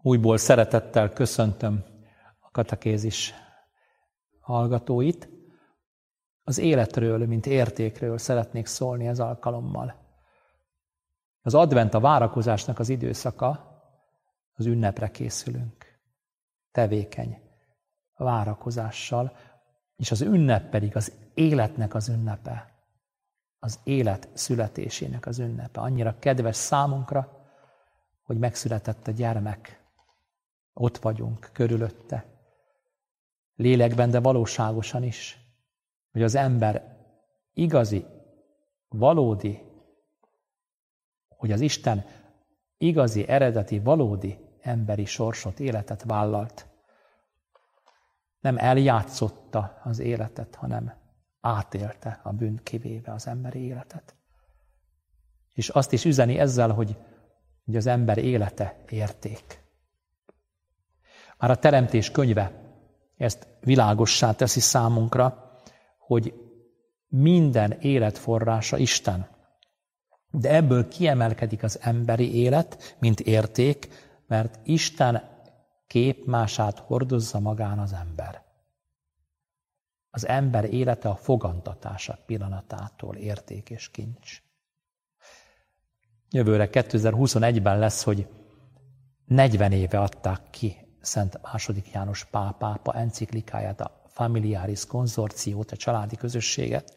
Újból szeretettel köszöntöm a katekézis hallgatóit. Az életről, mint értékről szeretnék szólni ez alkalommal. Az advent, a várakozásnak az időszaka, az ünnepre készülünk. Tevékeny várakozással, és az ünnep pedig az életnek az ünnepe. Az élet születésének az ünnepe. Annyira kedves számunkra, hogy megszületett a gyermek. Ott vagyunk körülötte. Lélekben, de valóságosan is. Hogy az ember igazi, valódi, hogy az Isten igazi, eredeti, valódi emberi sorsot, életet vállalt. Nem eljátszotta az életet, hanem átélte a bűnt kivéve az emberi életet. És azt is üzeni ezzel, hogy az ember élete érték. Már a Teremtés könyve ezt világossá teszi számunkra, hogy minden életforrása Isten. De ebből kiemelkedik az emberi élet, mint érték, mert Isten képmását hordozza magán az ember. Az ember élete a fogantatása pillanatától érték és kincs. Jövőre 2021-ben lesz, hogy 40 éve adták ki Szent II. János Pál pápa enciklikáját, a Familiaris Consortiót, a családi közösséget,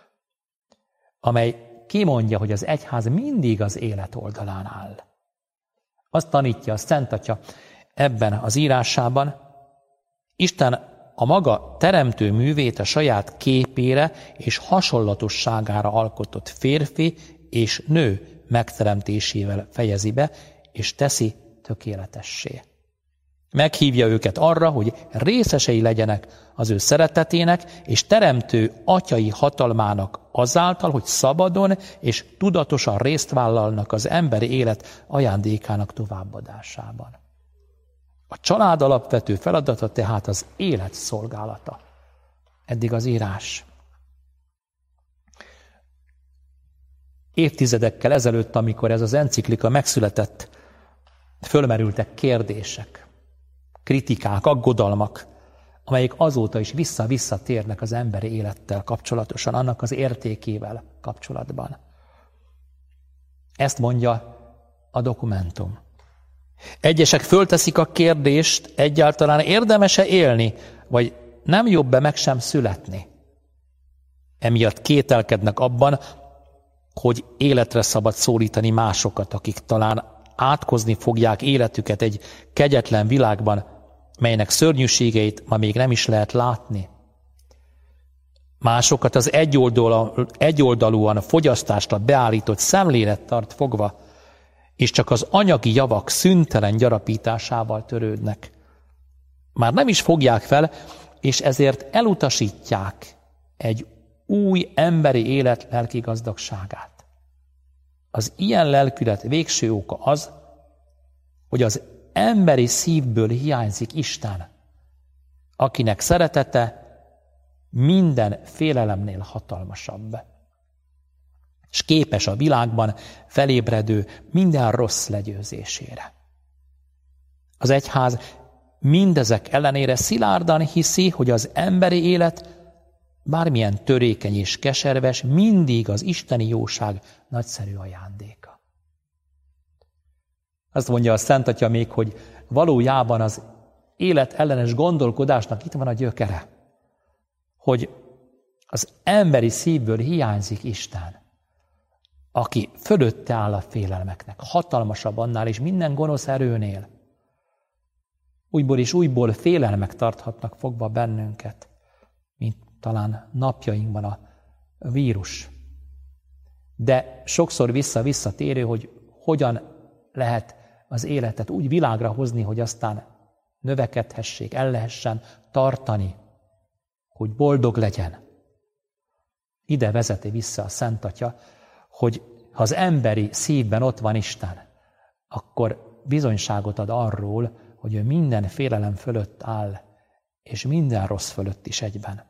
amely kimondja, hogy az egyház mindig az élet oldalán áll. Azt tanítja a Szent Atya ebben az írásában, Isten a maga teremtő művét a saját képére és hasonlatosságára alkotott férfi és nő megteremtésével fejezi be, és teszi tökéletessé. Meghívja őket arra, hogy részesei legyenek az ő szeretetének és teremtő atyai hatalmának azáltal, hogy szabadon és tudatosan részt vállalnak az emberi élet ajándékának továbbadásában. A család alapvető feladata tehát az élet szolgálata. Eddig az írás. Évtizedekkel ezelőtt, amikor ez az enciklika megszületett, fölmerültek kérdések, kritikák, aggodalmak, amelyek azóta is vissza-vissza térnek az emberi élettel kapcsolatosan, annak az értékével kapcsolatban. Ezt mondja a dokumentum. Egyesek fölteszik a kérdést, egyáltalán érdemes-e élni, vagy nem jobb-e meg sem születni? Emiatt kételkednek abban, hogy életre szabad szólítani másokat, akik talán átkozni fogják életüket egy kegyetlen világban, melynek szörnyűségeit ma még nem is lehet látni. Másokat az egyoldalúan fogyasztásra beállított szemlélet tart fogva, és csak az anyagi javak szüntelen gyarapításával törődnek. Már nem is fogják fel, és ezért elutasítják egy új emberi élet lelki gazdagságát. Az ilyen lelkület végső oka az, hogy az emberi szívből hiányzik Isten, akinek szeretete minden félelemnél hatalmasabb, és képes a világban felébredő minden rossz legyőzésére. Az egyház mindezek ellenére szilárdan hiszi, hogy az emberi élet bármilyen törékeny és keserves, mindig az isteni jóság nagyszerű ajándéka. Azt mondja a Szent Atya még, hogy valójában az élet ellenes gondolkodásnak itt van a gyökere, hogy az emberi szívből hiányzik Isten, aki fölötte áll a félelmeknek, hatalmasabb annál és minden gonosz erőnél. Újból és újból félelmek tarthatnak fogva bennünket, mint talán napjainkban a vírus. De sokszor visszatérő, hogy hogyan lehet az életet úgy világra hozni, hogy aztán növekedhessék, el lehessen tartani, hogy boldog legyen. Ide vezeti vissza a Szent Atya, hogy ha az emberi szívben ott van Isten, akkor bizonyságot ad arról, hogy ő minden félelem fölött áll, és minden rossz fölött is egyben.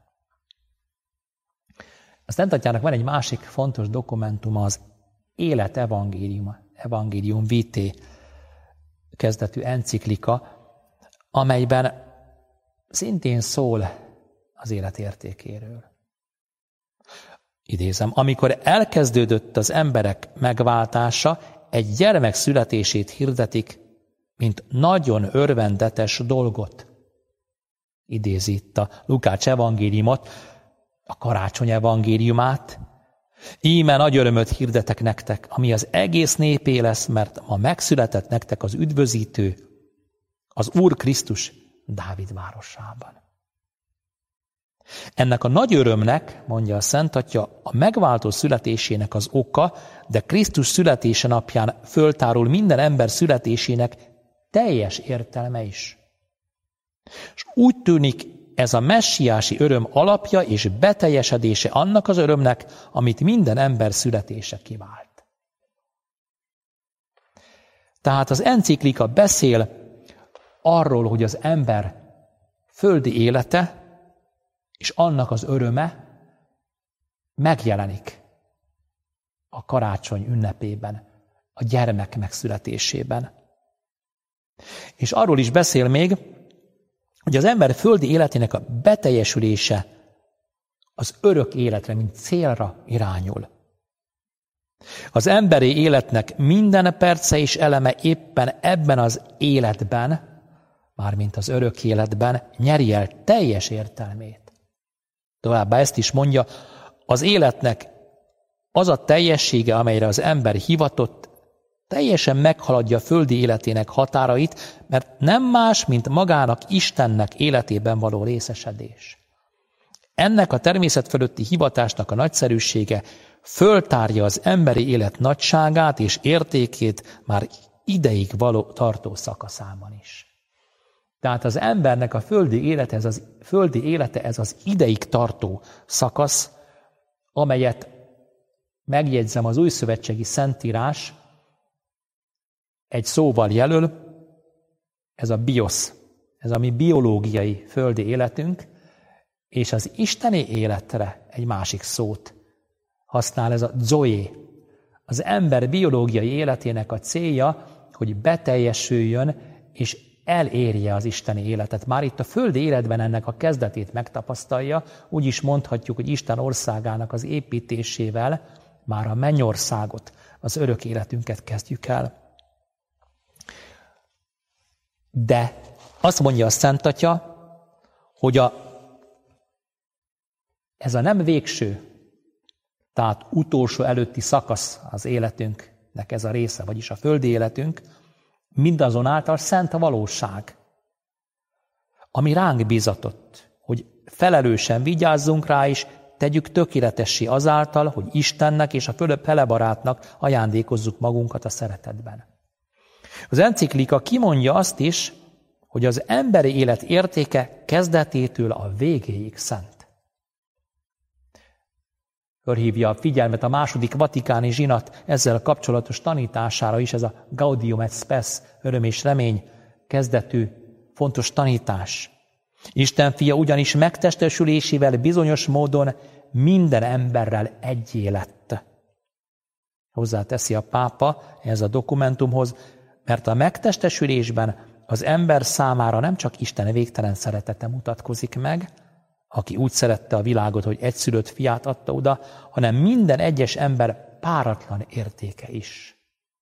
A Szent Atyának van egy másik fontos dokumentuma, az Élet Evangélium Vitae kezdetű enciklika, amelyben szintén szól az élet értékéről. Idézem, amikor elkezdődött az emberek megváltása, egy gyermek születését hirdetik, mint nagyon örvendetes dolgot. Idézi itt a Lukács evangéliumot, a karácsony evangéliumát. Íme nagy örömöt hirdetek nektek, ami az egész népé lesz, mert ma megszületett nektek az üdvözítő, az Úr Krisztus Dávid városában. Ennek a nagy örömnek, mondja a Szent Atya, a megváltó születésének az oka, de Krisztus születése napján föltárul minden ember születésének teljes értelme is. És úgy tűnik, ez a messiási öröm alapja és beteljesedése annak az örömnek, amit minden ember születése kivált. Tehát az enciklika beszél arról, hogy az ember földi élete és annak az öröme megjelenik a karácsony ünnepében, a gyermek megszületésében. És arról is beszél még, hogy az ember földi életének a beteljesülése az örök életre, mint célra irányul. Az emberi életnek minden perce és eleme éppen ebben az életben, mármint az örök életben nyeri el teljes értelmét. Továbbá ezt is mondja, az életnek az a teljessége, amelyre az ember hivatott, teljesen meghaladja a földi életének határait, mert nem más, mint magának Istennek életében való részesedés. Ennek a természet fölötti hivatásnak a nagyszerűsége föltárja az emberi élet nagyságát és értékét már ideig való tartó szakaszában is. Tehát az embernek a földi élete ez az ideig tartó szakasz, amelyet megjegyzem az újszövetségi Szentírás egy szóval jelöl, ez a biosz, ez a mi biológiai földi életünk, és az isteni életre egy másik szót használ, ez a zoé. Az ember biológiai életének a célja, hogy beteljesüljön és elérje az isteni életet. Már itt a földi életben ennek a kezdetét megtapasztalja, úgy is mondhatjuk, hogy Isten országának az építésével már a mennyországot, az örök életünket kezdjük el. De azt mondja a Szent Atya, hogy ez a nem végső, tehát utolsó előtti szakasz az életünknek ez a része, vagyis a földi életünk, mindazonáltal szent a valóság, ami ránk bízatott, hogy felelősen vigyázzunk rá, és tegyük tökéletessé azáltal, hogy Istennek és a felebarátnak ajándékozzuk magunkat a szeretetben. Az enciklika kimondja azt is, hogy az emberi élet értéke kezdetétől a végéig szent. Fölhívja a figyelmet a második vatikáni zsinat ezzel kapcsolatos tanítására is, ez a Gaudium et Spes, öröm és remény kezdetű fontos tanítás. Isten fia ugyanis megtestesülésével bizonyos módon minden emberrel egyé lett. Hozzáteszi a pápa ez a dokumentumhoz, mert a megtestesülésben az ember számára nem csak Isten végtelen szeretete mutatkozik meg, aki úgy szerette a világot, hogy egyszülött fiát adta oda, hanem minden egyes ember páratlan értéke is.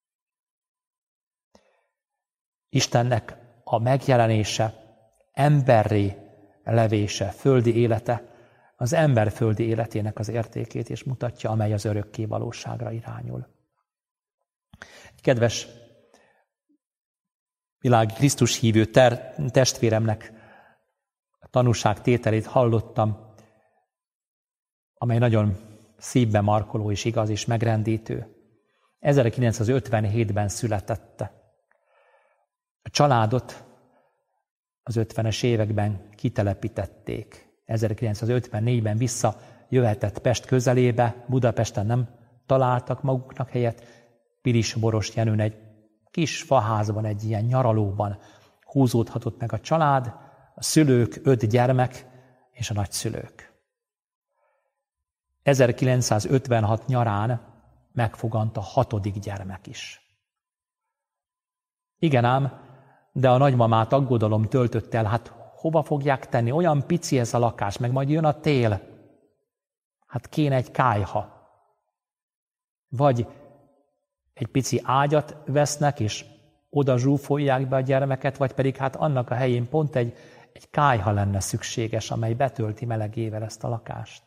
Istennek a megjelenése, emberré levése, földi élete, az ember földi életének az értékét is mutatja, amely az örökké valóságra irányul. Kedves világi Krisztus hívő testvéremnek a tanúságtételét hallottam, amely nagyon szívbe markoló és igaz és megrendítő. 1957-ben született. A családot az 50-es években kitelepítették. 1954-ben visszajöhetett Pest közelébe, Budapesten nem találtak maguknak helyet. Pilisborost Jenőn egy kis faházban, egy ilyen nyaralóban húzódhatott meg a család, a szülők, 5 gyermek és a nagyszülők. 1956 nyarán megfogant a 6. gyermek is. Igen ám, de a nagymamát aggodalom töltött el, hát hova fogják tenni? Olyan pici ez a lakás, meg majd jön a tél. Hát kéne egy kályha. Vagy egy pici ágyat vesznek, és oda zsúfolják be a gyermeket, vagy pedig hát annak a helyén pont egy kályha lenne szükséges, amely betölti melegével ezt a lakást.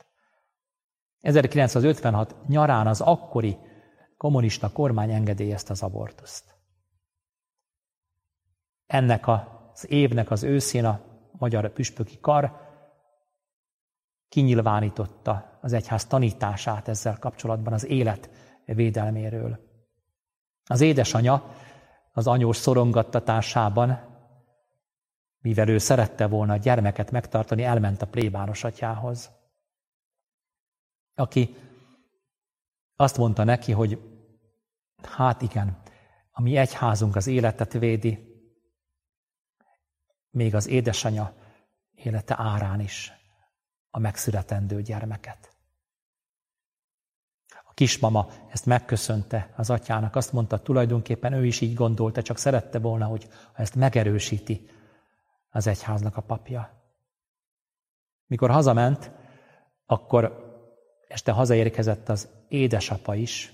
1956 nyarán az akkori kommunista kormány engedélyezte az abortuszt. Ennek az évnek az őszén a magyar püspöki kar kinyilvánította az egyház tanítását ezzel kapcsolatban az élet védelméről. Az édesanya az anyós szorongattatásában, mivel ő szerette volna a gyermeket megtartani, elment a plébános atyához, aki azt mondta neki, hogy hát igen, a mi egyházunk az életet védi, még az édesanya élete árán is a megszületendő gyermeket. A kismama ezt megköszönte az atyának, azt mondta, tulajdonképpen ő is így gondolta, csak szerette volna, hogy ezt megerősíti az egyháznak a papja. Mikor hazament, akkor este hazaérkezett az édesapa is,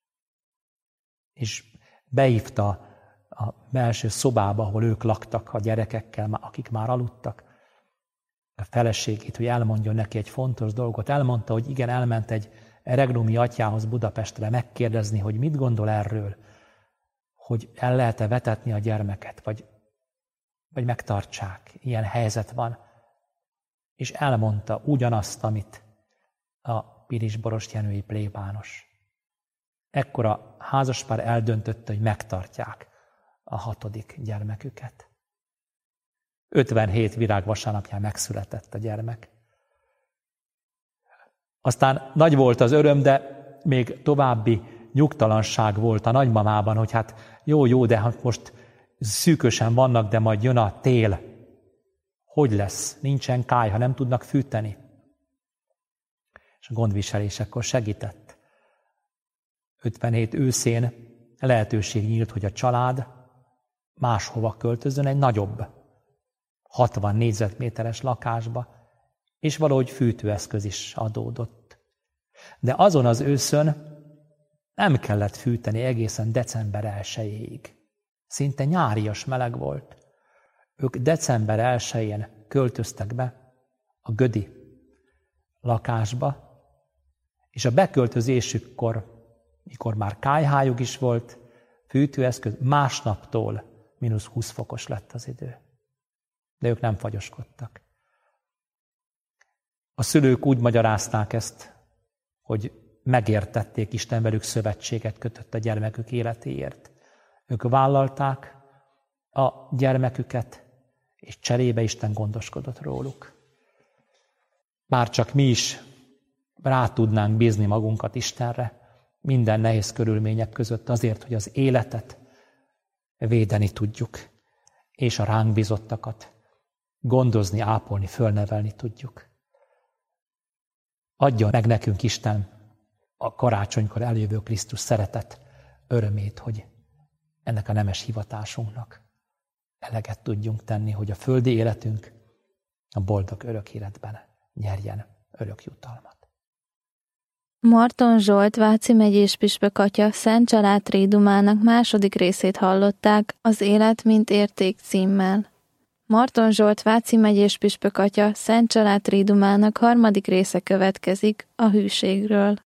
és beívta a belső szobába, ahol ők laktak a gyerekekkel, akik már aludtak, a feleségét, hogy elmondjon neki egy fontos dolgot. Elmondta, hogy igen, elment egy regnumi atyához Budapestre megkérdezni, hogy mit gondol erről, hogy el lehet-e vetetni a gyermeket, vagy megtartsák, ilyen helyzet van. És elmondta ugyanazt, amit a pirisborostjenői plébános. Ekkor a házaspár eldöntötte, hogy megtartják a 6. gyermeküket. 57 virágvasárnapján megszületett a gyermek. Aztán nagy volt az öröm, de még további nyugtalanság volt a nagymamában, hogy hát jó, de hát most szűkösen vannak, de majd jön a tél. Hogy lesz? Nincsen kályha, nem tudnak fűteni. És a gondviselésekkor segített. 57 őszén lehetőség nyílt, hogy a család máshova költözön, egy nagyobb, 60 négyzetméteres lakásba, és valahogy fűtőeszköz is adódott. De azon az őszön nem kellett fűteni egészen december 1-ig. Szinte nyárias meleg volt. Ők december 1-én költöztek be a gödi lakásba, és a beköltözésükkor, mikor már kályhájuk is volt, fűtőeszköz, másnaptól -20 fokos lett az idő. De ők nem fagyoskodtak. A szülők úgy magyarázták ezt, hogy megértették, Isten velük szövetséget kötött a gyermekük életéért. Ők vállalták a gyermeküket, és cserébe Isten gondoskodott róluk. Bárcsak mi is rá tudnánk bízni magunkat Istenre, minden nehéz körülmények között azért, hogy az életet védeni tudjuk, és a ránk bízottakat gondozni, ápolni, fölnevelni tudjuk. Adja meg nekünk Isten a karácsonykor eljövő Krisztus szeretet örömét, hogy ennek a nemes hivatásunknak eleget tudjunk tenni, hogy a földi életünk a boldog örök életben nyerjen örök jutalmat. Marton Zsolt Váci megyés püspök atya Szent Család Tridumának második részét hallották az Élet mint érték címmel. Marton Zsolt Váci megyés püspök atya Szent Család Tridumának harmadik része következik a hűségről.